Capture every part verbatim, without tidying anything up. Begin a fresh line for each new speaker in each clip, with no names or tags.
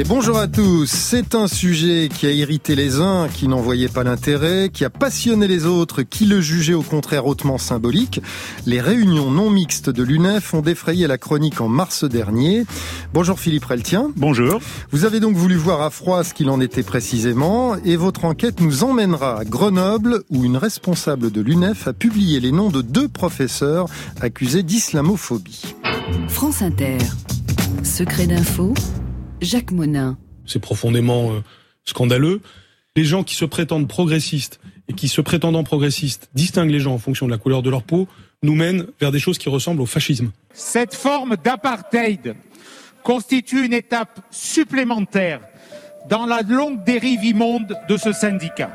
Et bonjour à tous, c'est un sujet qui a irrité les uns qui n'en voyaient pas l'intérêt, qui a passionné les autres qui le jugeaient au contraire hautement symbolique. Les réunions non mixtes de l'U N E F ont défrayé la chronique en mars dernier. Bonjour Philippe Reltien.
Bonjour.
Vous avez donc voulu voir à froid ce qu'il en était précisément et votre enquête nous emmènera à Grenoble où une responsable de l'U N E F a publié les noms de deux professeurs accusés d'islamophobie.
France Inter. Secret d'info. Jacques Monin.
C'est profondément euh, scandaleux. Les gens qui se prétendent progressistes et qui, se prétendant progressistes, distinguent les gens en fonction de la couleur de leur peau, nous mènent vers des choses qui ressemblent au fascisme.
Cette forme d'apartheid constitue une étape supplémentaire dans la longue dérive immonde de ce syndicat.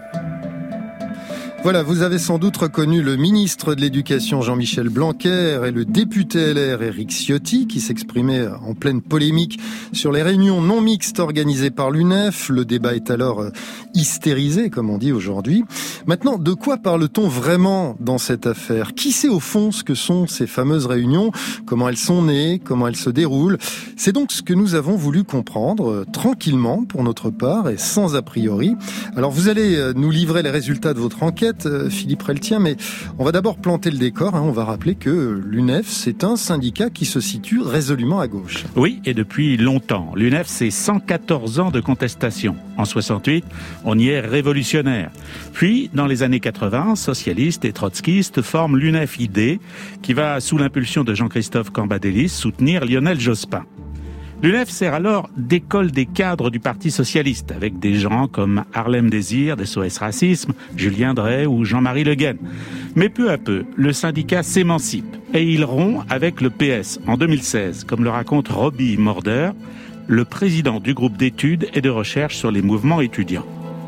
Voilà, vous avez sans doute reconnu le ministre de l'Éducation Jean-Michel Blanquer et le député L R Éric Ciotti qui s'exprimaient en pleine polémique sur les réunions non mixtes organisées par l'U N E F. Le débat est alors hystérisé, comme on dit aujourd'hui. Maintenant, de quoi parle-t-on vraiment dans cette affaire ? Qui sait au fond ce que sont ces fameuses réunions ? Comment elles sont nées ? Comment elles se déroulent ? C'est donc ce que nous avons voulu comprendre, tranquillement pour notre part et sans a priori. Alors vous allez nous livrer les résultats de votre enquête, Philippe Reltien, mais on va d'abord planter le décor. Hein. On va rappeler que l'U N E F, c'est un syndicat qui se situe résolument à gauche.
Oui, et depuis longtemps. L'U N E F, c'est cent quatorze ans de contestation. En soixante-huit, on y est révolutionnaire. Puis, dans les années quatre-vingts, socialistes et trotskistes forment l'U N E F I D, qui va, sous l'impulsion de Jean-Christophe Cambadélis, soutenir Lionel Jospin. L'U N E F sert alors d'école des cadres du Parti socialiste, avec des gens comme Harlem Désir, d'S O S Racisme, Julien Drey ou Jean-Marie Le Guen. Mais peu à peu, le syndicat s'émancipe et il rompt avec le P S en deux mille seize, comme le raconte Roby Morder, le président du groupe d'études et de recherche sur les mouvements étudiants.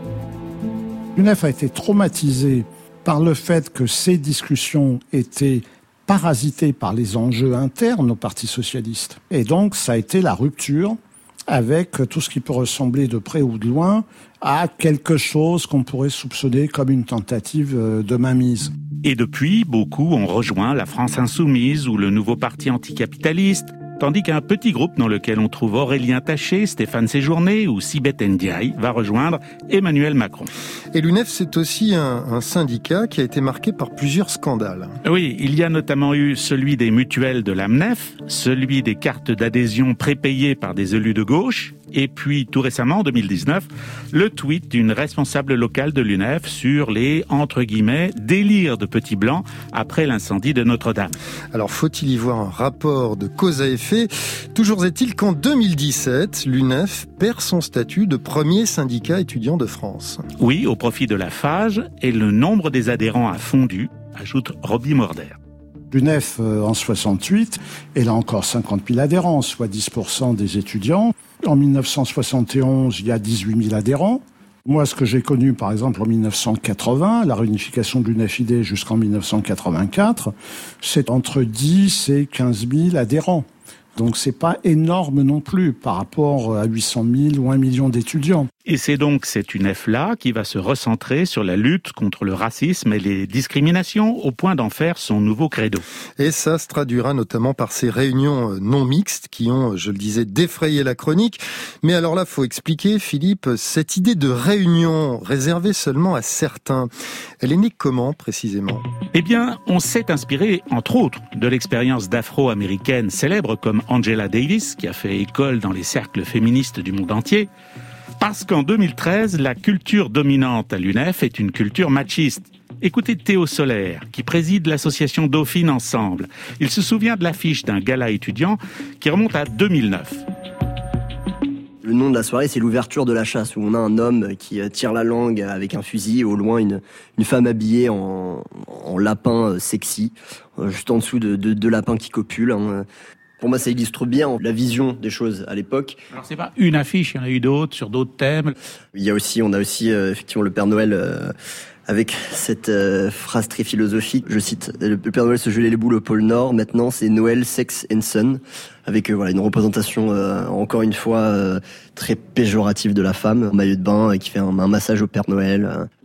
L'U N E F a été traumatisé par le fait que ces discussions étaient parasité par les enjeux internes au Parti socialiste. Et donc, ça a été la rupture avec tout ce qui peut ressembler de près ou de loin à quelque chose qu'on pourrait soupçonner comme une tentative de mainmise.
Et depuis, beaucoup ont rejoint la France Insoumise ou le nouveau parti anticapitaliste, tandis qu'un petit groupe dans lequel on trouve Aurélien Taché, Stéphane Séjourné ou Sibeth Ndiaye va rejoindre Emmanuel Macron.
Et l'U N E F, c'est aussi un, un syndicat qui a été marqué par plusieurs scandales.
Oui, il y a notamment eu celui des mutuelles de l'A M N E F, celui des cartes d'adhésion prépayées par des élus de gauche, et puis tout récemment, en deux mille dix-neuf, le tweet d'une responsable locale de l'U N E F sur les, entre guillemets, délires de petits blancs après l'incendie de Notre-Dame.
Alors faut-il y voir un rapport de cause à effet ? Toujours est-il qu'en deux mille dix-sept, l'U N E F perd son statut de premier syndicat étudiant de France.
Oui, au profit de la Fage, et le nombre des adhérents a fondu, ajoute Roby Morder.
L'U N E F, euh, en soixante-huit, elle a encore cinquante mille adhérents, soit dix pour cent des étudiants. En mille neuf cent soixante et onze, il y a dix-huit mille adhérents. Moi, ce que j'ai connu, par exemple, en mille neuf cent quatre-vingts, la réunification de l'U N E F I D jusqu'en mille neuf cent quatre-vingt-quatre, c'est entre dix et quinze mille adhérents. Donc c'est pas énorme non plus par rapport à huit cent mille ou un million d'étudiants.
Et c'est donc cette U N E F-là qui va se recentrer sur la lutte contre le racisme et les discriminations au point d'en faire son nouveau credo.
Et ça se traduira notamment par ces réunions non mixtes qui ont, je le disais, défrayé la chronique. Mais alors là, faut expliquer, Philippe, cette idée de réunion réservée seulement à certains, elle est née comment précisément ?
Eh bien, on s'est inspiré, entre autres, de l'expérience d'afro-américaines célèbres comme Angela Davis, qui a fait école dans les cercles féministes du monde entier, parce qu'en deux mille treize, la culture dominante à l'U N E F est une culture machiste. Écoutez Théo Solaire, qui préside l'association Dauphine Ensemble. Il se souvient de l'affiche d'un gala étudiant qui remonte à deux mille neuf.
Le nom de la soirée, c'est l'ouverture de la chasse, où on a un homme qui tire la langue avec un fusil, et au loin une, une femme habillée en, en lapin sexy, juste en dessous de deux de lapins qui copulent. Hein. Pour moi, ça illustre bien la vision des choses à l'époque.
Alors, c'est pas une affiche, il y en a eu d'autres, sur d'autres thèmes.
Il y a aussi, on a aussi, euh, effectivement, le Père Noël, euh, avec cette euh, phrase très philosophique. Je cite, le Père Noël se gelait les boules au pôle Nord. Maintenant, c'est Noël, Sex and Sun. Avec, euh, voilà, une représentation, euh, encore une fois, euh, très péjorative de la femme, en maillot de bain, et qui fait un, un massage au Père Noël. Euh.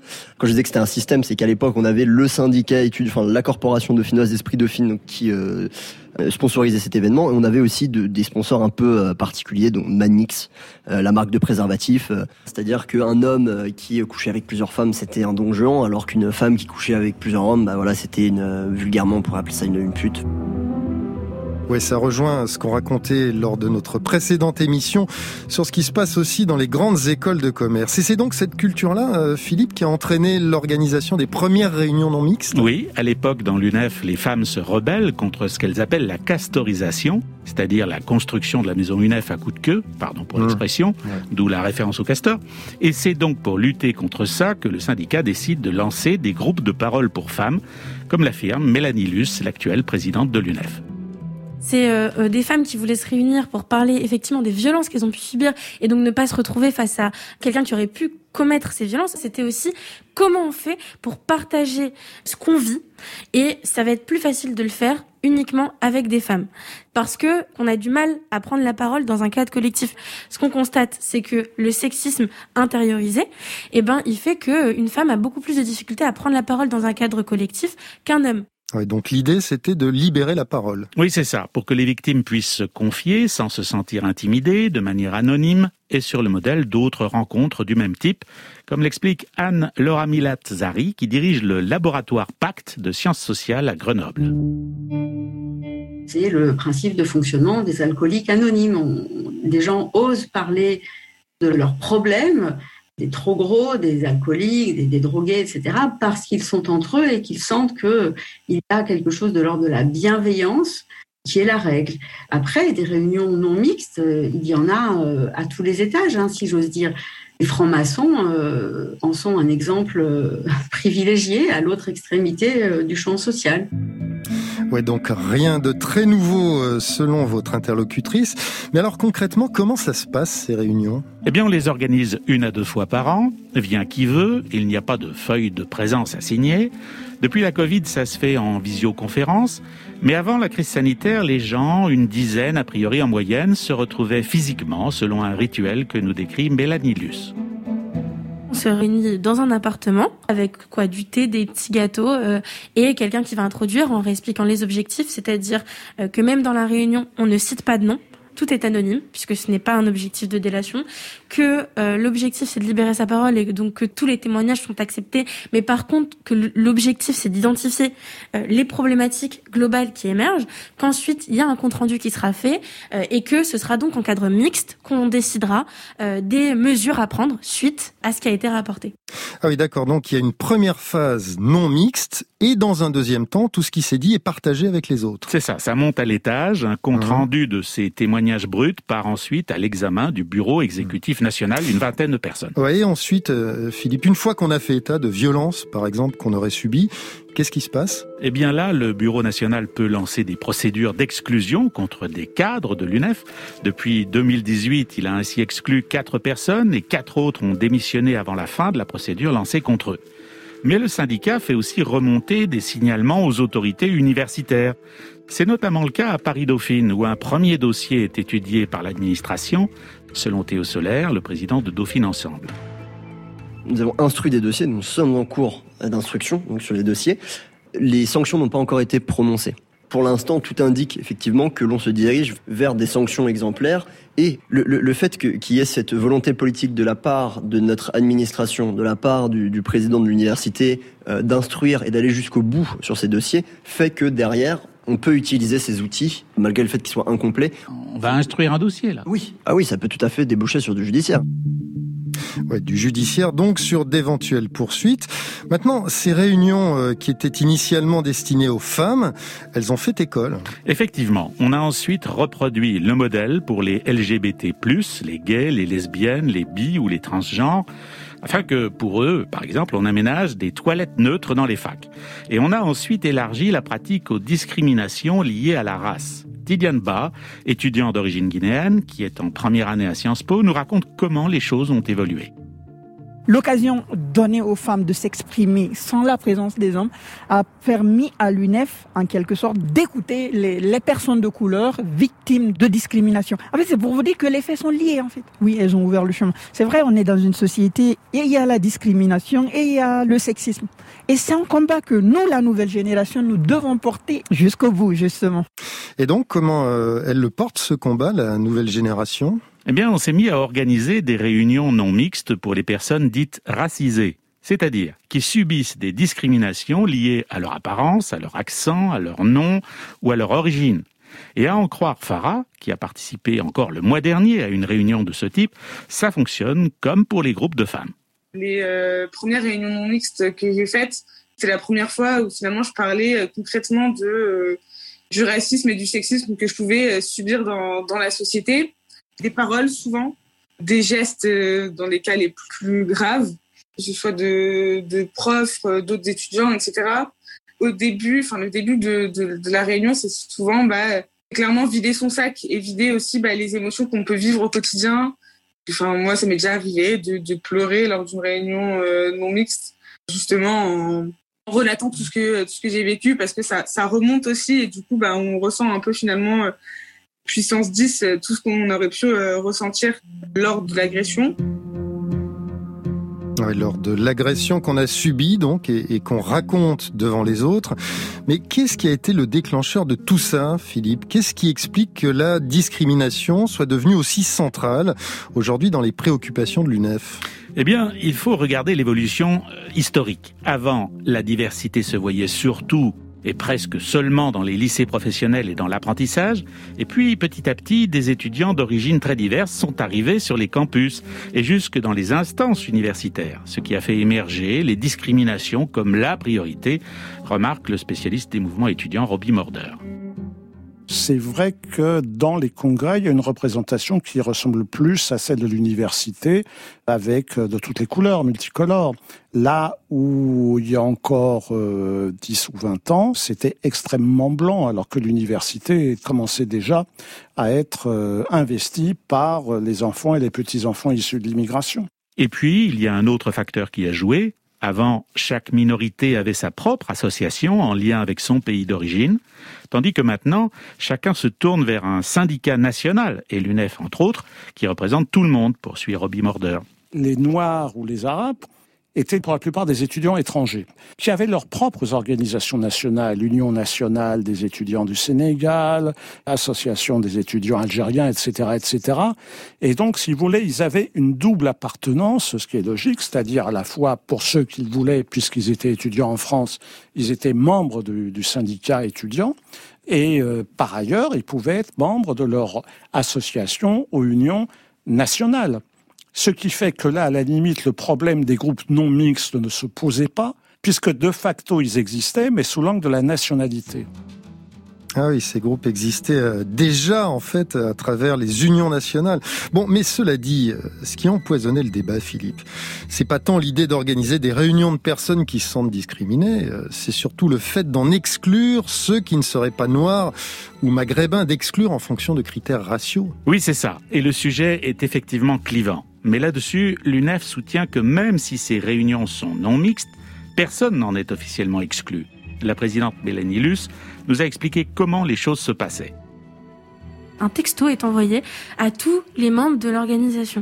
Quand je disais que c'était un système, c'est qu'à l'époque, on avait le syndicat études, enfin la corporation dauphinoise d'Esprit Dauphine qui euh, sponsorisait cet événement. Et on avait aussi de, des sponsors un peu euh, particuliers, dont Manix, euh, la marque de préservatifs. Euh, c'est-à-dire qu'un homme euh, qui couchait avec plusieurs femmes, c'était un don Juan, alors qu'une femme qui couchait avec plusieurs hommes, bah voilà, c'était une, euh, vulgairement, on pourrait appeler ça une, une pute.
Oui, ça rejoint ce qu'on racontait lors de notre précédente émission sur ce qui se passe aussi dans les grandes écoles de commerce. Et c'est donc cette culture-là, euh, Philippe, qui a entraîné l'organisation des premières réunions non mixtes ?
Oui, à l'époque, dans l'U N E F, les femmes se rebellent contre ce qu'elles appellent la castorisation, c'est-à-dire la construction de la maison U N E F à coup de queue, pardon pour l'expression, mmh. ouais. d'où la référence au castor. Et c'est donc pour lutter contre ça que le syndicat décide de lancer des groupes de parole pour femmes, comme l'affirme Mélanie Luce, l'actuelle présidente de l'U N E F.
C'est euh, des femmes qui voulaient se réunir pour parler effectivement des violences qu'elles ont pu subir et donc ne pas se retrouver face à quelqu'un qui aurait pu commettre ces violences. C'était aussi comment on fait pour partager ce qu'on vit, et ça va être plus facile de le faire uniquement avec des femmes parce que on a du mal à prendre la parole dans un cadre collectif. Ce qu'on constate, c'est que le sexisme intériorisé, eh ben, il fait qu'une femme a beaucoup plus de difficultés à prendre la parole dans un cadre collectif qu'un homme.
Oui, donc l'idée, c'était de libérer la parole.
Oui, c'est ça, pour que les victimes puissent se confier sans se sentir intimidées, de manière anonyme et sur le modèle d'autres rencontres du même type, comme l'explique Anne-Laura Milat-Zari, qui dirige le laboratoire Pacte de sciences sociales à Grenoble.
C'est le principe de fonctionnement des alcooliques anonymes. On, des gens osent parler de leurs problèmes, des trop gros, des alcooliques, des, des drogués, et cetera, parce qu'ils sont entre eux et qu'ils sentent qu'il y a quelque chose de l'ordre de la bienveillance qui est la règle. Après, des réunions non mixtes, il y en a à tous les étages, hein, si j'ose dire. Les francs-maçons euh, en sont un exemple euh, privilégié à l'autre extrémité euh, du champ social.
Ouais, donc rien de très nouveau euh, selon votre interlocutrice. Mais alors concrètement, comment ça se passe ces réunions ?
Eh bien, on les organise une à deux fois par an. Vient qui veut. Il n'y a pas de feuille de présence à signer. Depuis la Covid, ça se fait en visioconférence. Mais avant la crise sanitaire, les gens, une dizaine a priori en moyenne, se retrouvaient physiquement selon un rituel que nous décrit Mélanie Luce.
On se réunit dans un appartement avec quoi, du thé, des petits gâteaux euh, et quelqu'un qui va introduire en réexpliquant les objectifs, c'est-à-dire euh, que même dans la réunion, on ne cite pas de nom. Tout est anonyme, puisque ce n'est pas un objectif de délation, que euh, l'objectif c'est de libérer sa parole et donc que tous les témoignages sont acceptés, mais par contre que l'objectif c'est d'identifier euh, les problématiques globales qui émergent, qu'ensuite il y a un compte-rendu qui sera fait euh, et que ce sera donc en cadre mixte qu'on décidera euh, des mesures à prendre suite à ce qui a été rapporté.
Ah oui, d'accord, donc il y a une première phase non mixte et dans un deuxième temps, tout ce qui s'est dit est partagé avec les autres.
C'est ça, ça monte à l'étage, un compte-rendu de ces témoignages bruts part ensuite à l'examen du bureau exécutif national, une vingtaine de personnes.
Oui, ensuite, euh, Philippe, une fois qu'on a fait état de violences, par exemple, qu'on aurait subies, qu'est-ce qui se passe ?
Eh bien là, le Bureau national peut lancer des procédures d'exclusion contre des cadres de l'U N E F. Depuis deux mille dix-huit, il a ainsi exclu quatre personnes et quatre autres ont démissionné avant la fin de la procédure lancée contre eux. Mais le syndicat fait aussi remonter des signalements aux autorités universitaires. C'est notamment le cas à Paris-Dauphine, où un premier dossier est étudié par l'administration, selon Théo Solaire, le président de Dauphine Ensemble.
Nous avons instruit des dossiers, nous sommes en cours d'instruction donc sur les dossiers. Les sanctions n'ont pas encore été prononcées. Pour l'instant, tout indique effectivement que l'on se dirige vers des sanctions exemplaires et le, le, le fait que, qu'il y ait cette volonté politique de la part de notre administration, de la part du, du président de l'université, euh, d'instruire et d'aller jusqu'au bout sur ces dossiers, fait que derrière, on peut utiliser ces outils, malgré le fait qu'ils soient incomplets.
On va instruire un dossier, là.
Oui. Ah oui, ça peut tout à fait déboucher sur du judiciaire.
Ouais, du judiciaire, donc sur d'éventuelles poursuites. Maintenant, ces réunions euh, qui étaient initialement destinées aux femmes, elles ont fait école.
Effectivement, on a ensuite reproduit le modèle pour les L G B T plus, les gays, les lesbiennes, les bi ou les transgenres, afin que, pour eux, par exemple, on aménage des toilettes neutres dans les facs. Et on a ensuite élargi la pratique aux discriminations liées à la race. Tidiane Ba, étudiant d'origine guinéenne, qui est en première année à Sciences Po, nous raconte comment les choses ont évolué.
L'occasion donnée aux femmes de s'exprimer sans la présence des hommes a permis à l'U N E F, en quelque sorte, d'écouter les, les personnes de couleur victimes de discrimination. En fait, c'est pour vous dire que les faits sont liés, en fait. Oui, elles ont ouvert le chemin. C'est vrai, on est dans une société et il y a la discrimination et il y a le sexisme. Et c'est un combat que nous, la nouvelle génération, nous devons porter jusqu'au bout, justement.
Et donc, comment euh, elle le porte, ce combat, la nouvelle génération ?
Eh bien, on s'est mis à organiser des réunions non mixtes pour les personnes dites racisées, c'est-à-dire qui subissent des discriminations liées à leur apparence, à leur accent, à leur nom ou à leur origine. Et à en croire Farah, qui a participé encore le mois dernier à une réunion de ce type, ça fonctionne comme pour les groupes de femmes.
Les euh, premières réunions non mixtes que j'ai faites, c'est la première fois où finalement je parlais euh, concrètement de, euh, du racisme et du sexisme que je pouvais euh, subir dans, dans la société. Des paroles souvent, des gestes euh, dans les cas les plus graves, que ce soit de, de profs, euh, d'autres étudiants, et cetera. Au début, enfin le début de, de, de la réunion, c'est souvent bah, clairement vider son sac et vider aussi bah, les émotions qu'on peut vivre au quotidien. Enfin, moi, ça m'est déjà arrivé de, de pleurer lors d'une réunion euh, non mixte, justement en, en relatant tout ce que tout ce que j'ai vécu, parce que ça, ça remonte aussi et du coup, bah, on ressent un peu finalement euh, puissance dix, tout ce qu'on aurait pu euh, ressentir lors de l'agression.
Ouais, lors de l'agression qu'on a subie donc et, et qu'on raconte devant les autres. Mais qu'est-ce qui a été le déclencheur de tout ça, Philippe ? Qu'est-ce qui explique que la discrimination soit devenue aussi centrale aujourd'hui dans les préoccupations de l'U N E F ?
Eh bien, il faut regarder l'évolution historique. Avant, la diversité se voyait surtout et presque seulement dans les lycées professionnels et dans l'apprentissage. Et puis, petit à petit, des étudiants d'origines très diverses sont arrivés sur les campus et jusque dans les instances universitaires, ce qui a fait émerger les discriminations comme la priorité, remarque le spécialiste des mouvements étudiants Roby Morder.
C'est vrai que dans les congrès, il y a une représentation qui ressemble plus à celle de l'université, avec de toutes les couleurs, multicolores. Là où il y a encore euh, dix ou vingt ans, c'était extrêmement blanc, alors que l'université commençait déjà à être euh, investie par les enfants et les petits-enfants issus de l'immigration.
Et puis, il y a un autre facteur qui a joué. Avant, chaque minorité avait sa propre association en lien avec son pays d'origine, tandis que maintenant, chacun se tourne vers un syndicat national, et l'U N E F entre autres, qui représente tout le monde, poursuit Roby Morder.
Les Noirs ou les Arabes étaient pour la plupart des étudiants étrangers, qui avaient leurs propres organisations nationales, l'Union nationale des étudiants du Sénégal, l'Association des étudiants algériens, et cetera, et cetera. Et donc, si vous voulez, ils avaient une double appartenance, ce qui est logique, c'est-à-dire à la fois pour ceux qu'ils voulaient, puisqu'ils étaient étudiants en France, ils étaient membres du, du syndicat étudiant, et euh, par ailleurs, ils pouvaient être membres de leur association ou union nationale. Ce qui fait que là, à la limite, le problème des groupes non mixtes ne se posait pas, puisque de facto, ils existaient, mais sous l'angle de la nationalité.
Ah oui, ces groupes existaient déjà, en fait, à travers les unions nationales. Bon, mais cela dit, ce qui a empoisonné le débat, Philippe, c'est pas tant l'idée d'organiser des réunions de personnes qui se sentent discriminées, c'est surtout le fait d'en exclure ceux qui ne seraient pas noirs ou maghrébins, d'exclure en fonction de critères raciaux.
Oui, c'est ça. Et le sujet est effectivement clivant. Mais là-dessus, l'U N E F soutient que même si ces réunions sont non mixtes, personne n'en est officiellement exclu. La présidente Mélanie Luce nous a expliqué comment les choses se passaient.
Un texto est envoyé à tous les membres de l'organisation.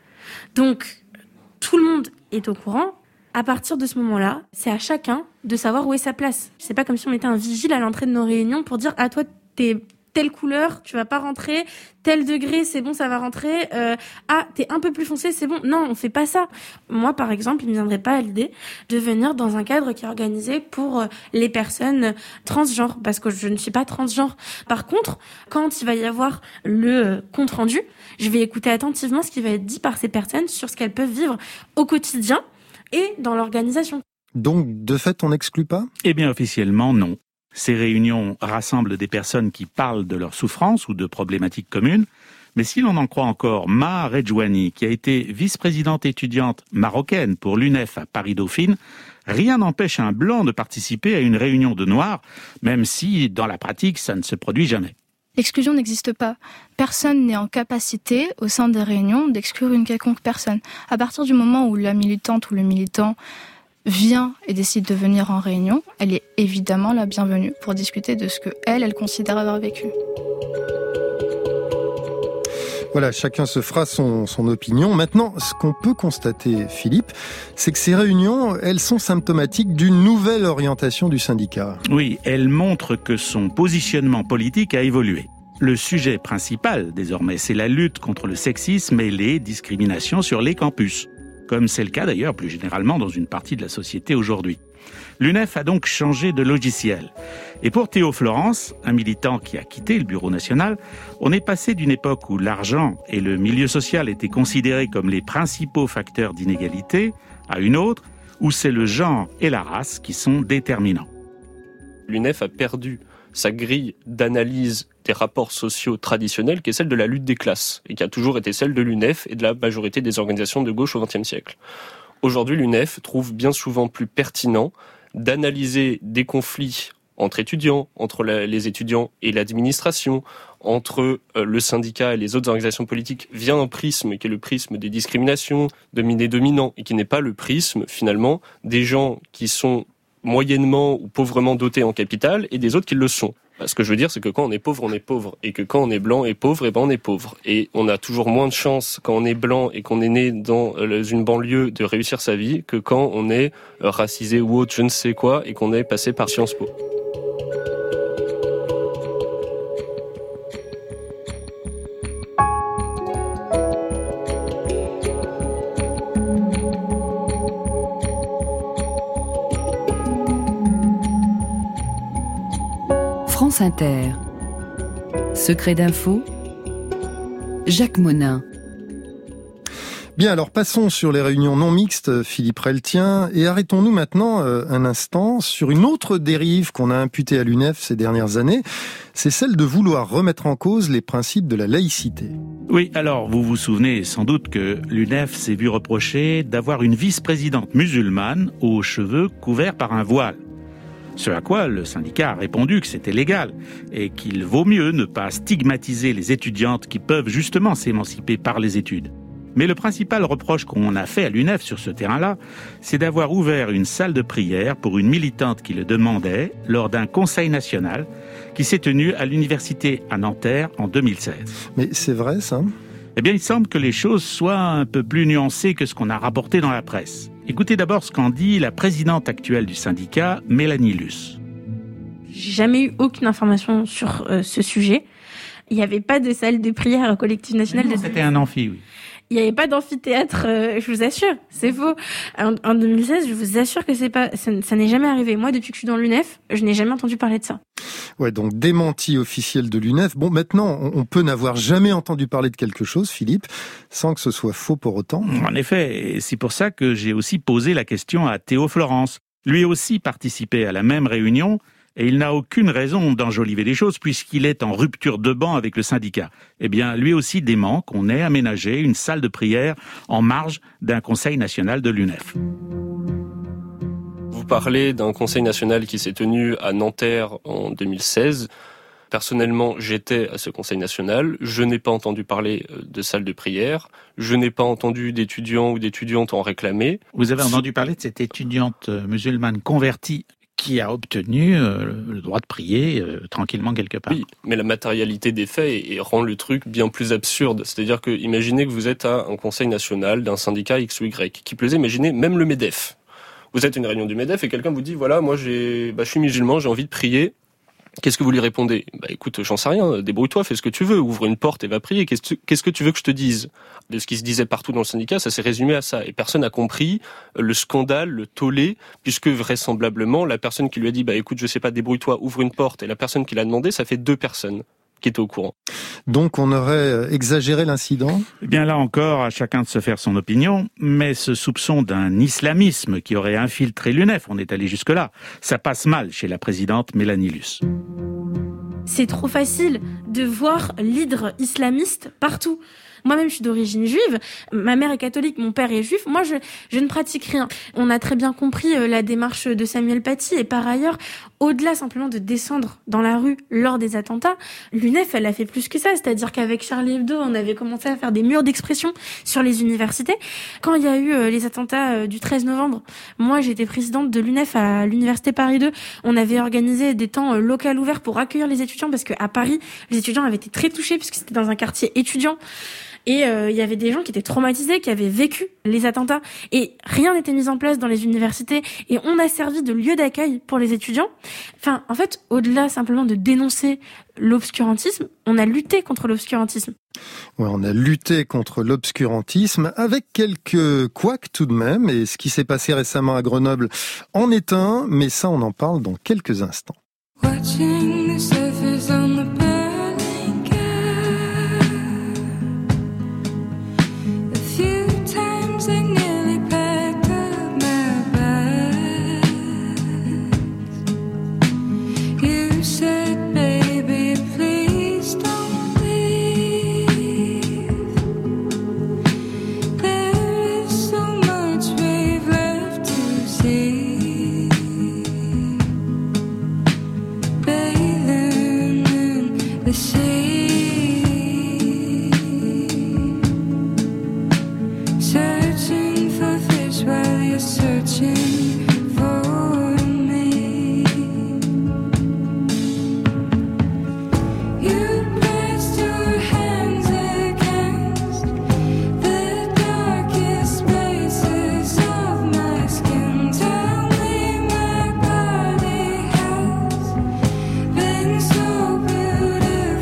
Donc, tout le monde est au courant. À partir de ce moment-là, c'est à chacun de savoir où est sa place. C'est pas comme si on mettait un vigile à l'entrée de nos réunions pour dire « Ah, toi, t'es telle couleur, tu vas pas rentrer, tel degré, c'est bon, ça va rentrer, euh, ah, t'es un peu plus foncé, c'est bon. » Non, on fait pas ça. Moi, par exemple, il me viendrait pas à l'idée de venir dans un cadre qui est organisé pour les personnes transgenres, parce que je ne suis pas transgenre. Par contre, quand il va y avoir le compte rendu, je vais écouter attentivement ce qui va être dit par ces personnes sur ce qu'elles peuvent vivre au quotidien et dans l'organisation.
Donc, de fait, on n'exclut pas ?
Eh bien, officiellement, non. Ces réunions rassemblent des personnes qui parlent de leurs souffrances ou de problématiques communes. Mais si l'on en croit encore Maha Redjouani, qui a été vice-présidente étudiante marocaine pour l'U N E F à Paris-Dauphine, rien n'empêche un blanc de participer à une réunion de noirs, même si, dans la pratique, ça ne se produit jamais.
L'exclusion n'existe pas. Personne n'est en capacité, au sein des réunions, d'exclure une quelconque personne. À partir du moment où la militante ou le militant vient et décide de venir en réunion, elle est évidemment la bienvenue pour discuter de ce que elle, elle considère avoir vécu.
Voilà, chacun se fera son, son opinion. Maintenant, ce qu'on peut constater, Philippe, c'est que ces réunions, elles sont symptomatiques d'une nouvelle orientation du syndicat.
Oui, elles montrent que son positionnement politique a évolué. Le sujet principal, désormais, c'est la lutte contre le sexisme et les discriminations sur les campus, comme c'est le cas d'ailleurs plus généralement dans une partie de la société aujourd'hui. L'U N E F a donc changé de logiciel. Et pour Théo Florence, un militant qui a quitté le bureau national, on est passé d'une époque où l'argent et le milieu social étaient considérés comme les principaux facteurs d'inégalité à une autre où c'est le genre et la race qui sont déterminants.
L'U N E F a perdu sa grille d'analyse des rapports sociaux traditionnels, qui est celle de la lutte des classes, et qui a toujours été celle de l'U N E F et de la majorité des organisations de gauche au vingtième siècle. Aujourd'hui, l'U N E F trouve bien souvent plus pertinent d'analyser des conflits entre étudiants, entre la, les étudiants et l'administration, entre euh, le syndicat et les autres organisations politiques, via un prisme qui est le prisme des discriminations, dominés-dominants, et qui n'est pas le prisme, finalement, des gens qui sont moyennement ou pauvrement dotés en capital et des autres qui le sont. Ce que je veux dire, c'est que quand on est pauvre, on est pauvre. Et que quand on est blanc et pauvre, eh ben on est pauvre. Et on a toujours moins de chance quand on est blanc et qu'on est né dans une banlieue de réussir sa vie que quand on est racisé ou autre, je ne sais quoi, et qu'on est passé par Sciences Po.
France Inter. Secret d'info, Jacques Monin.
Bien, alors passons sur les réunions non mixtes, Philippe Reltien, et arrêtons-nous maintenant euh, un instant sur une autre dérive qu'on a imputée à l'U N E F ces dernières années, c'est celle de vouloir remettre en cause les principes de la laïcité.
Oui, alors vous vous souvenez sans doute que l'U N E F s'est vu reprocher d'avoir une vice-présidente musulmane aux cheveux couverts par un voile. Ce à quoi le syndicat a répondu que c'était légal et qu'il vaut mieux ne pas stigmatiser les étudiantes qui peuvent justement s'émanciper par les études. Mais le principal reproche qu'on a fait à l'U N E F sur ce terrain-là, c'est d'avoir ouvert une salle de prière pour une militante qui le demandait lors d'un conseil national qui s'est tenu à l'université à Nanterre en deux mille seize.
Mais c'est vrai ça ?
Eh bien, il semble que les choses soient un peu plus nuancées que ce qu'on a rapporté dans la presse. Écoutez d'abord ce qu'en dit la présidente actuelle du syndicat, Mélanie Luce.
J'ai jamais eu aucune information sur euh, ce sujet. Il n'y avait pas de salle de prière au collectif national.
Non,
de...
C'était un amphi, oui.
Il n'y avait pas d'amphithéâtre, euh, je vous assure, c'est faux. En, en deux mille seize, je vous assure que c'est pas, ça, ça n'est jamais arrivé. Moi, depuis que je suis dans l'U N E F, je n'ai jamais entendu parler de ça.
Ouais, donc démenti officiel de l'U N E F. Bon, maintenant, on, on peut n'avoir jamais entendu parler de quelque chose, Philippe, sans que ce soit faux pour autant.
En effet, et c'est pour ça que j'ai aussi posé la question à Théo Florence. Lui aussi participait à la même réunion. Et il n'a aucune raison d'enjoliver les choses puisqu'il est en rupture de banc avec le syndicat. Eh bien, lui aussi dément qu'on ait aménagé une salle de prière en marge d'un conseil national de l'U N E F.
Vous parlez d'un conseil national qui s'est tenu à Nanterre en deux mille seize. Personnellement, j'étais à ce conseil national. Je n'ai pas entendu parler de salle de prière. Je n'ai pas entendu d'étudiants ou d'étudiantes en réclamer.
Vous avez entendu parler de cette étudiante musulmane convertie qui a obtenu euh, le droit de prier euh, tranquillement quelque part.
Oui, mais la matérialité des faits et, et rend le truc bien plus absurde. C'est-à-dire que, imaginez que vous êtes à un conseil national d'un syndicat X ou Y. Qui plus est, imaginez même le MEDEF. Vous êtes à une réunion du MEDEF et quelqu'un vous dit, voilà, moi j'ai, bah, je suis musulman, j'ai envie de prier. Qu'est-ce que vous lui répondez ? Bah écoute, j'en sais rien, débrouille-toi, fais ce que tu veux, ouvre une porte et va prier. Qu'est-ce que, qu'est-ce que tu veux que je te dise ? De ce qui se disait partout dans le syndicat, ça s'est résumé à ça. Et personne n'a compris le scandale, le tollé, puisque vraisemblablement, la personne qui lui a dit, bah écoute, je sais pas, débrouille-toi, ouvre une porte, et la personne qui l'a demandé, ça fait deux personnes qui étaient au courant.
Donc on aurait exagéré l'incident ?
Eh bien là encore, à chacun de se faire son opinion, mais ce soupçon d'un islamisme qui aurait infiltré l'U N E F, on est allé jusque-là, ça passe mal chez la présidente Mélanie Luce.
C'est trop facile de voir l'hydre islamiste partout. Moi-même, je suis d'origine juive. Ma mère est catholique, mon père est juif. Moi, je, je ne pratique rien. On a très bien compris euh, la démarche de Samuel Paty. Et par ailleurs, au-delà simplement de descendre dans la rue lors des attentats, l'U N E F, elle a fait plus que ça. C'est-à-dire qu'avec Charlie Hebdo, on avait commencé à faire des murs d'expression sur les universités. Quand il y a eu euh, les attentats euh, du treize novembre, moi, j'étais présidente de l'U N E F à l'Université Paris deux. On avait organisé des temps euh, locaux ouverts pour accueillir les étudiants parce qu'à Paris, les étudiants avaient été très touchés puisque c'était dans un quartier étudiant. Et il euh, y avait des gens qui étaient traumatisés, qui avaient vécu les attentats. Et rien n'était mis en place dans les universités. Et on a servi de lieu d'accueil pour les étudiants. Enfin, en fait, au-delà simplement de dénoncer l'obscurantisme, on a lutté contre l'obscurantisme.
Ouais, on a lutté contre l'obscurantisme avec quelques couacs tout de même. Et ce qui s'est passé récemment à Grenoble en est un. Mais ça, on en parle dans quelques instants. Watching the surface on the burning gas. A few times I nearly packed up my bags. You said, baby, please don't leave. There is so much we've left to see. The sea, searching for fish while you're searching for me. You pressed your hands against the darkest places of my skin. Tell me my body has been so beautiful.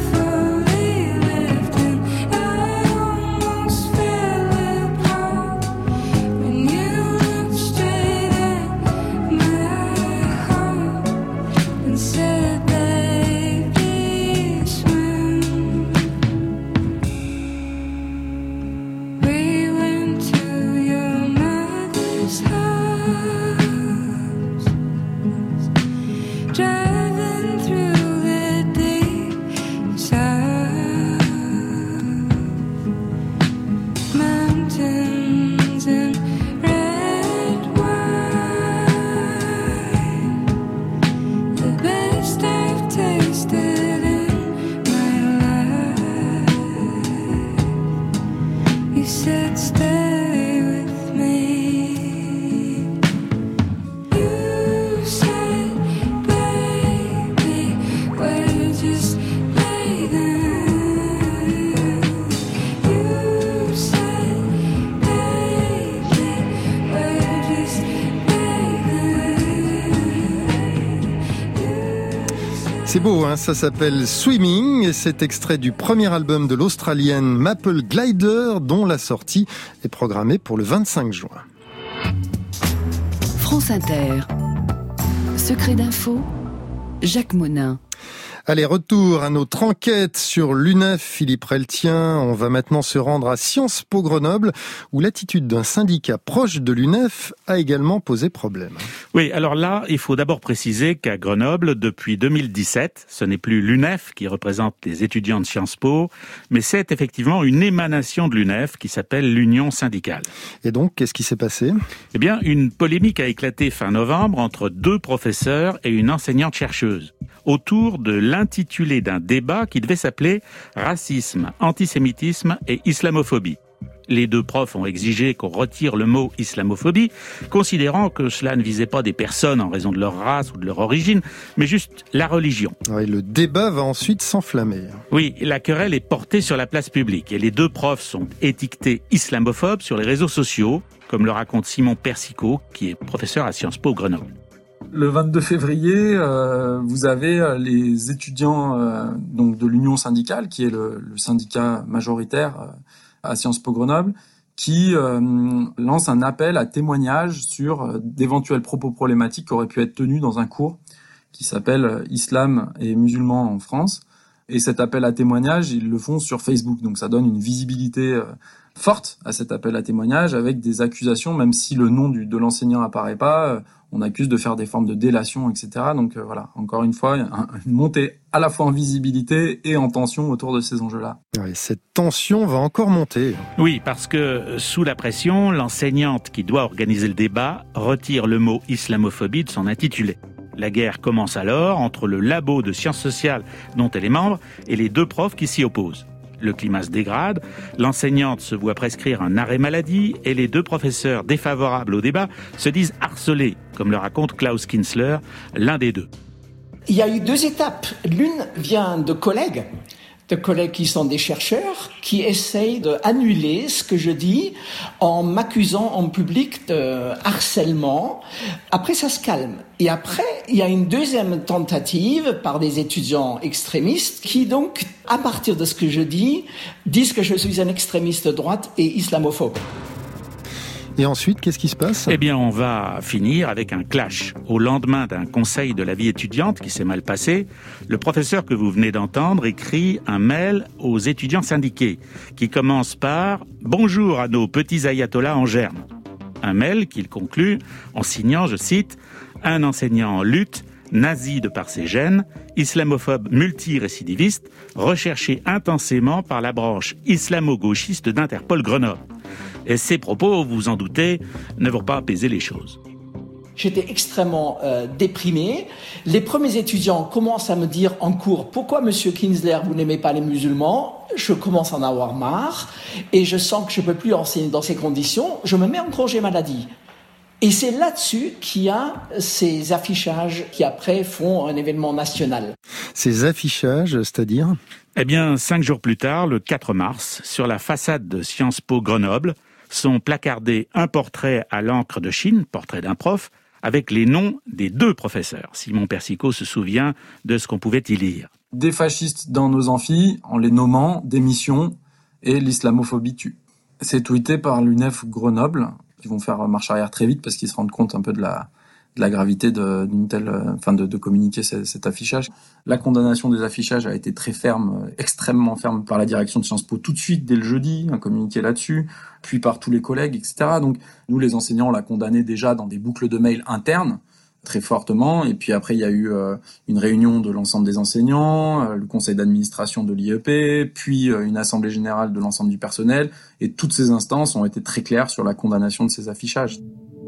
C'est beau, hein, ça s'appelle Swimming et c'est extrait du premier album de l'Australienne Maple Glider dont la sortie est programmée pour le vingt-cinq juin.
France Inter. Secret d'info, Jacques Monin.
Allez, retour à notre enquête sur l'U N E F, Philippe Reltien. On va maintenant se rendre à Sciences Po Grenoble, où l'attitude d'un syndicat proche de l'U N E F a également posé problème.
Oui, alors là, il faut d'abord préciser qu'à Grenoble, depuis deux mille dix-sept, ce n'est plus l'U N E F qui représente les étudiants de Sciences Po, mais c'est effectivement une émanation de l'U N E F qui s'appelle l'Union syndicale.
Et donc, qu'est-ce qui s'est passé ?
Eh bien, une polémique a éclaté fin novembre entre deux professeurs et une enseignante-chercheuse, autour de l'intitulé d'un débat qui devait s'appeler « Racisme, antisémitisme et islamophobie ». Les deux profs ont exigé qu'on retire le mot « islamophobie », considérant que cela ne visait pas des personnes en raison de leur race ou de leur origine, mais juste la religion.
Oui, le débat va ensuite s'enflammer.
Oui, la querelle est portée sur la place publique et les deux profs sont étiquetés islamophobes sur les réseaux sociaux, comme le raconte Simon Persicot, qui est professeur à Sciences Po Grenoble.
Le vingt-deux février, euh, vous avez les étudiants euh, donc de l'Union syndicale, qui est le, le syndicat majoritaire euh, à Sciences Po Grenoble, qui euh, lance un appel à témoignages sur euh, d'éventuels propos problématiques qui auraient pu être tenus dans un cours qui s'appelle « Islam et musulmans en France ». Et cet appel à témoignages, ils le font sur Facebook, donc ça donne une visibilité euh, forte à cet appel à témoignage, avec des accusations, même si le nom du, de l'enseignant apparaît pas, euh, on accuse de faire des formes de délation, et cetera. Donc euh, voilà, encore une fois, un, une montée à la fois en visibilité et en tension autour de ces enjeux-là.
Oui, cette tension va encore monter.
Oui, parce que sous la pression, l'enseignante qui doit organiser le débat retire le mot islamophobie de son intitulé. La guerre commence alors entre le labo de sciences sociales dont elle est membre et les deux profs qui s'y opposent. Le climat se dégrade, l'enseignante se voit prescrire un arrêt maladie et les deux professeurs défavorables au débat se disent harcelés, comme le raconte Klaus Kinsler, l'un des deux.
Il y a eu deux étapes. L'une vient de collègues, de collègues qui sont des chercheurs, qui essayent d'annuler ce que je dis en m'accusant en public de harcèlement. Après, ça se calme. Et après, il y a une deuxième tentative par des étudiants extrémistes qui donc, à partir de ce que je dis, disent que je suis un extrémiste de droite et islamophobe.
Et ensuite, qu'est-ce qui se passe ?
Eh bien, on va finir avec un clash. Au lendemain d'un conseil de la vie étudiante qui s'est mal passé, le professeur que vous venez d'entendre écrit un mail aux étudiants syndiqués qui commence par « Bonjour à nos petits ayatollahs en germe ». Un mail qu'il conclut en signant, je cite, « Un enseignant en lutte, nazi de par ses gènes, islamophobe multirécidiviste, recherché intensément par la branche islamo-gauchiste d'Interpol Grenoble ». Et ces propos, vous en doutez, ne vont pas apaiser les choses.
J'étais extrêmement euh, déprimé. Les premiers étudiants commencent à me dire en cours « Pourquoi, monsieur Kinsler, vous n'aimez pas les musulmans ?» Je commence à en avoir marre et je sens que je ne peux plus enseigner dans ces conditions. Je me mets en congé maladie. Et c'est là-dessus qu'il y a ces affichages qui après font un événement national.
Ces affichages, c'est-à-dire ?
Eh bien, cinq jours plus tard, le quatre mars, sur la façade de Sciences Po Grenoble, sont placardés un portrait à l'encre de Chine, portrait d'un prof, avec les noms des deux professeurs. Simon Persicot se souvient de ce qu'on pouvait y lire.
Des fascistes dans nos amphis, en les nommant, démission, et l'islamophobie tue. C'est tweeté par l'U N E F Grenoble, qui vont faire marche arrière très vite parce qu'ils se rendent compte un peu de la, de la gravité de, d'une telle, enfin de, de communiquer cet, cet affichage. La condamnation des affichages a été très ferme, extrêmement ferme par la direction de Sciences Po tout de suite, dès le jeudi, un communiqué là-dessus, puis par tous les collègues, et cetera. Donc, nous, les enseignants, on l'a condamné déjà dans des boucles de mails internes, très fortement. Et puis après, il y a eu euh, une réunion de l'ensemble des enseignants, euh, le conseil d'administration de l'I E P, puis euh, une assemblée générale de l'ensemble du personnel. Et toutes ces instances ont été très claires sur la condamnation de ces affichages.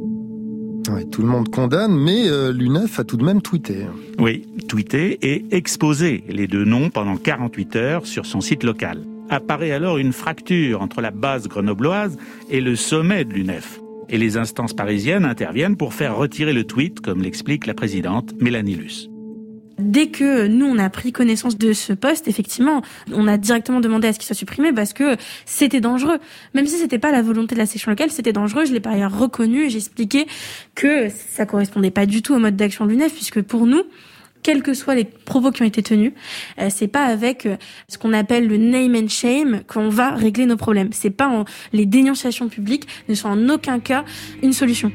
Ouais, tout le monde condamne, mais euh, l'U N E F a tout de même tweeté.
Oui, tweeté et exposé les deux noms pendant quarante-huit heures sur son site local. Apparaît alors une fracture entre la base grenobloise et le sommet de l'U N E F. Et les instances parisiennes interviennent pour faire retirer le tweet, comme l'explique la présidente Mélanie Luce.
Dès que nous, on a pris connaissance de ce poste, effectivement, on a directement demandé à ce qu'il soit supprimé parce que c'était dangereux. Même si c'était pas la volonté de la section locale, c'était dangereux. Je l'ai par ailleurs reconnu. J'ai expliqué que ça correspondait pas du tout au mode d'action de l'U N E F puisque pour nous, quels que soient les propos qui ont été tenus, euh, c'est pas avec euh, ce qu'on appelle le name and shame qu'on va régler nos problèmes. C'est pas en, les dénonciations publiques ne sont en aucun cas une solution.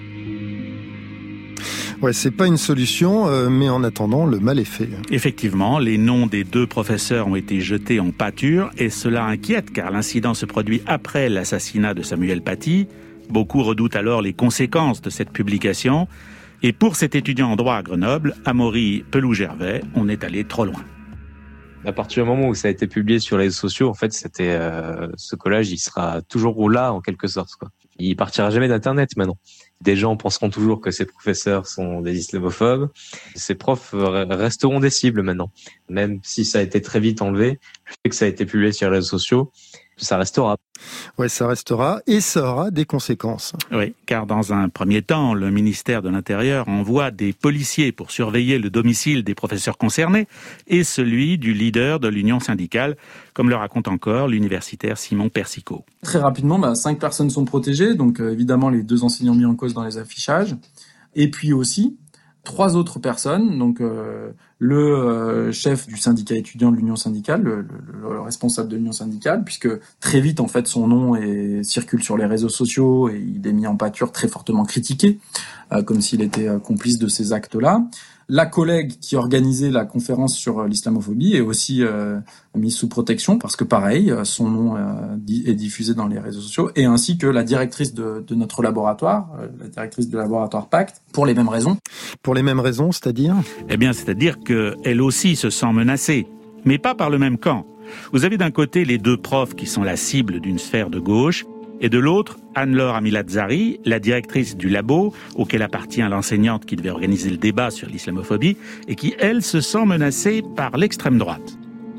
Ouais, c'est pas une solution, euh, mais en attendant, le mal est fait.
Effectivement, les noms des deux professeurs ont été jetés en pâture et cela inquiète car l'incident se produit après l'assassinat de Samuel Paty. Beaucoup redoutent alors les conséquences de cette publication. Et pour cet étudiant en droit à Grenoble, Amaury Pelou-Gervais, on est allé trop loin.
À partir du moment où ça a été publié sur les réseaux sociaux, en fait, c'était euh, ce collège, il sera toujours là en quelque sorte, quoi. Il partira jamais d'Internet maintenant. Des gens penseront toujours que ces professeurs sont des islamophobes. Ces profs resteront des cibles maintenant, même si ça a été très vite enlevé. Le fait que ça a été publié sur les réseaux sociaux, ça restera.
Ouais, ça restera et ça aura des conséquences.
Oui, car dans un premier temps, le ministère de l'Intérieur envoie des policiers pour surveiller le domicile des professeurs concernés et celui du leader de l'union syndicale, comme le raconte encore l'universitaire Simon Persicot.
Très rapidement, bah, cinq personnes sont protégées, donc euh, évidemment les deux enseignants mis en cause dans les affichages. Et puis aussi, trois autres personnes, donc euh, le euh, chef du syndicat étudiant de l'Union syndicale, le, le, le responsable de l'Union syndicale, puisque très vite en fait son nom est, circule sur les réseaux sociaux et il est mis en pâture, très fortement critiqué, euh, comme s'il était euh, complice de ces actes-là. La collègue qui organisait la conférence sur l'islamophobie est aussi euh, mise sous protection parce que pareil, son nom euh, est diffusé dans les réseaux sociaux, et ainsi que la directrice de, de notre laboratoire, euh, la directrice du laboratoire Pacte, pour les mêmes raisons.
Pour les mêmes raisons, c'est-à-dire ?
Eh bien, c'est-à-dire qu'elle aussi se sent menacée, mais pas par le même camp. Vous avez d'un côté les deux profs qui sont la cible d'une sphère de gauche, et de l'autre, Anne-Laure Amilatzari, la directrice du labo, auquel appartient l'enseignante qui devait organiser le débat sur l'islamophobie, et qui, elle, se sent menacée par l'extrême droite.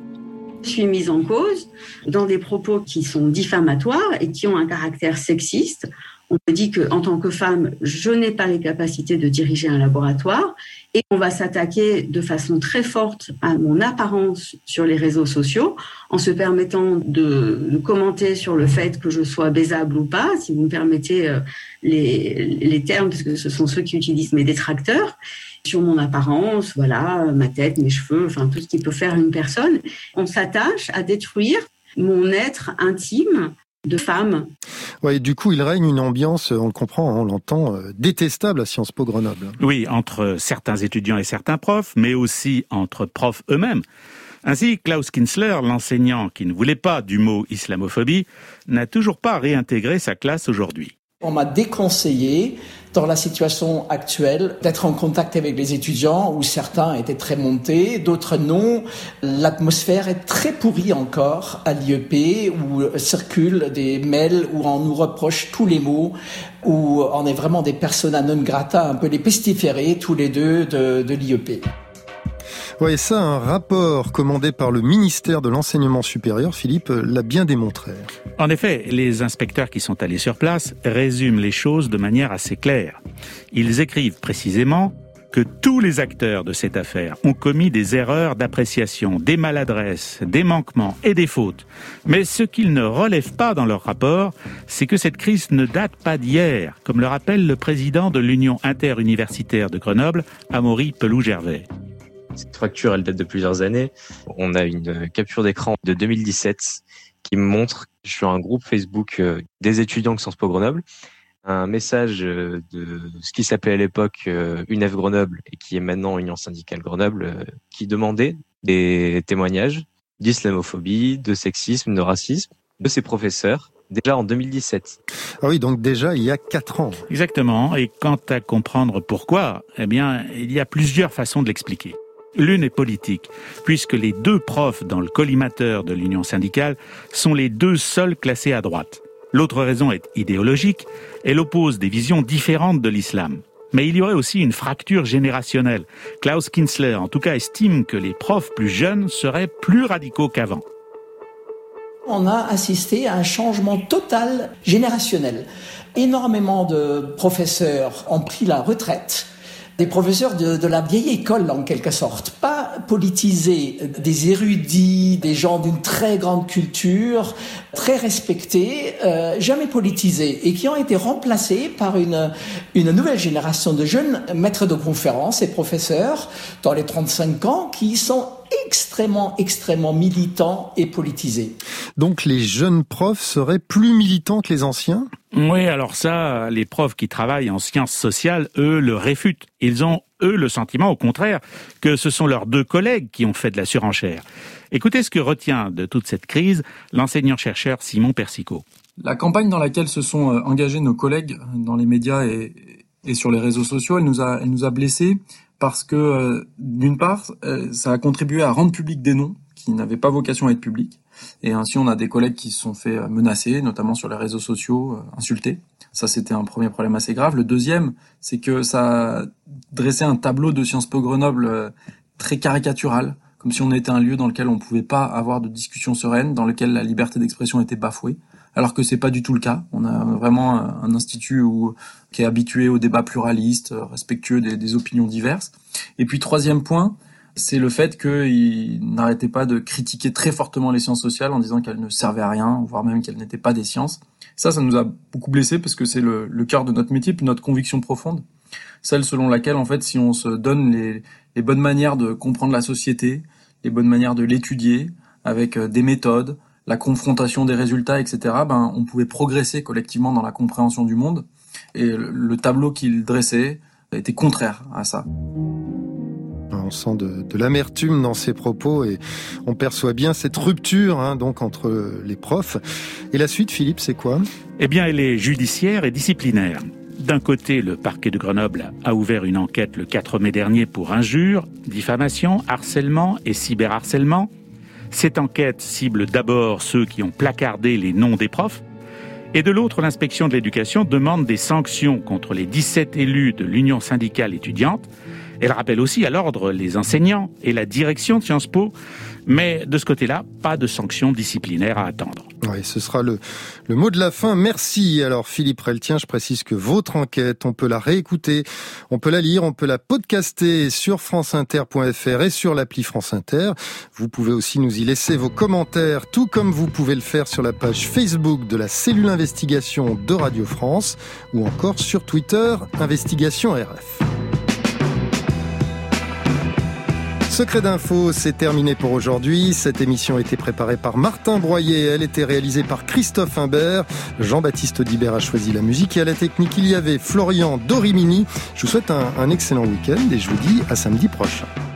Je suis mise en cause dans des propos qui sont diffamatoires et qui ont un caractère sexiste. On me dit qu'en tant que femme, je n'ai pas les capacités de diriger un laboratoire, et on va s'attaquer de façon très forte à mon apparence sur les réseaux sociaux en se permettant de, de commenter sur le fait que je sois baisable ou pas, si vous me permettez euh, les, les termes, parce que ce sont ceux qui utilisent mes détracteurs, sur mon apparence, voilà, ma tête, mes cheveux, enfin tout ce qui peut faire une personne. On s'attache à détruire mon être intime de femme.
Ouais, du coup, il règne une ambiance, on le comprend, on l'entend, euh, détestable à Sciences Po Grenoble.
Oui, entre certains étudiants et certains profs, mais aussi entre profs eux-mêmes. Ainsi, Klaus Kinsler, l'enseignant qui ne voulait pas du mot islamophobie, n'a toujours pas réintégré sa classe aujourd'hui.
On m'a déconseillé, dans la situation actuelle, d'être en contact avec les étudiants, où certains étaient très montés, d'autres non. L'atmosphère est très pourrie encore à l'I E P, où circulent des mails où on nous reproche tous les mots, où on est vraiment des persona non grata, un peu les pestiférés, tous les deux, de, de l'I E P.
Oui, ça, un rapport commandé par le ministère de l'Enseignement supérieur, Philippe, l'a bien démontré.
En effet, les inspecteurs qui sont allés sur place résument les choses de manière assez claire. Ils écrivent précisément que tous les acteurs de cette affaire ont commis des erreurs d'appréciation, des maladresses, des manquements et des fautes. Mais ce qu'ils ne relèvent pas dans leur rapport, c'est que cette crise ne date pas d'hier, comme le rappelle le président de l'Union interuniversitaire de Grenoble, Amaury Pelou-Gervais.
Cette fracture, elle date de plusieurs années. On a une capture d'écran de deux mille dix-sept qui me montre sur un groupe Facebook des étudiants de Sciences Po Grenoble un message de ce qui s'appelait à l'époque U N E F Grenoble et qui est maintenant Union syndicale Grenoble, qui demandait des témoignages d'islamophobie, de sexisme, de racisme de ses professeurs déjà en deux mille dix-sept.
Ah oui, donc déjà il y a quatre ans.
Exactement. Et quant à comprendre pourquoi, eh bien, il y a plusieurs façons de l'expliquer. L'une est politique, puisque les deux profs dans le collimateur de l'Union syndicale sont les deux seuls classés à droite. L'autre raison est idéologique, elle oppose des visions différentes de l'islam. Mais il y aurait aussi une fracture générationnelle. Klaus Kinsler, en tout cas, estime que les profs plus jeunes seraient plus radicaux qu'avant.
On a assisté à un changement total générationnel. Énormément de professeurs ont pris la retraite. Des professeurs de, de la vieille école, en quelque sorte. Pas politisés, des érudits, des gens d'une très grande culture, très respectés, euh, jamais politisés, et qui ont été remplacés par une, une nouvelle génération de jeunes maîtres de conférences et professeurs dans les trente-cinq ans qui sont extrêmement, extrêmement militants et politisés.
Donc les jeunes profs seraient plus militants que les anciens ?
Oui, alors ça, les profs qui travaillent en sciences sociales, eux, le réfutent. Ils ont, eux, le sentiment, au contraire, que ce sont leurs deux collègues qui ont fait de la surenchère. Écoutez ce que retient de toute cette crise l'enseignant-chercheur Simon Persicot.
La campagne dans laquelle se sont engagés nos collègues dans les médias et, et sur les réseaux sociaux, elle nous a, elle nous a blessés parce que, euh, d'une part, euh, ça a contribué à rendre public des noms qui n'avaient pas vocation à être publics. Et ainsi, on a des collègues qui se sont fait menacer, notamment sur les réseaux sociaux, euh, insultés. Ça, c'était un premier problème assez grave. Le deuxième, c'est que ça a dressé un tableau de Sciences Po Grenoble euh, très caricatural, comme si on était un lieu dans lequel on ne pouvait pas avoir de discussion sereine, dans lequel la liberté d'expression était bafouée, alors que c'est pas du tout le cas. On a vraiment un institut où, qui est habitué au débat pluraliste, respectueux des, des opinions diverses. Et puis, troisième point, c'est le fait qu'ils n'arrêtaient pas de critiquer très fortement les sciences sociales en disant qu'elles ne servaient à rien, voire même qu'elles n'étaient pas des sciences. Ça, ça nous a beaucoup blessés parce que c'est le, le cœur de notre métier, puis notre conviction profonde. celle selon laquelle, en fait, si on se donne les, les bonnes manières de comprendre la société, les bonnes manières de l'étudier, avec des méthodes, la confrontation des résultats, et cetera, ben, on pouvait progresser collectivement dans la compréhension du monde. Et le, le tableau qu'il dressait était contraire à ça.
On sent de, de l'amertume dans ses propos et on perçoit bien cette rupture hein, donc entre les profs. Et la suite, Philippe, c'est quoi ?
Eh bien, elle est judiciaire et disciplinaire. D'un côté, le parquet de Grenoble a ouvert une enquête le quatre mai dernier pour injures, diffamation, harcèlement et cyberharcèlement. Cette enquête cible d'abord ceux qui ont placardé les noms des profs. Et de l'autre, l'inspection de l'éducation demande des sanctions contre les dix-sept élus de l'Union syndicale étudiante. Elle rappelle aussi à l'ordre les enseignants et la direction de Sciences Po. Mais de ce côté-là, pas de sanctions disciplinaires à attendre.
Oui, ce sera le, le mot de la fin. Merci. Alors Philippe Reltien, je précise que votre enquête, on peut la réécouter, on peut la lire, on peut la podcaster sur franceinter point f r et sur l'appli France Inter. Vous pouvez aussi nous y laisser vos commentaires, tout comme vous pouvez le faire sur la page Facebook de la cellule investigation de Radio France ou encore sur Twitter, Investigation R F. Secret d'info, c'est terminé pour aujourd'hui. Cette émission a été préparée par Martin Broyer. Elle était réalisée par Christophe Imbert. Jean-Baptiste Audibert a choisi la musique et à la technique, il y avait Florian Dorimini. Je vous souhaite un, un excellent week-end et je vous dis à samedi prochain.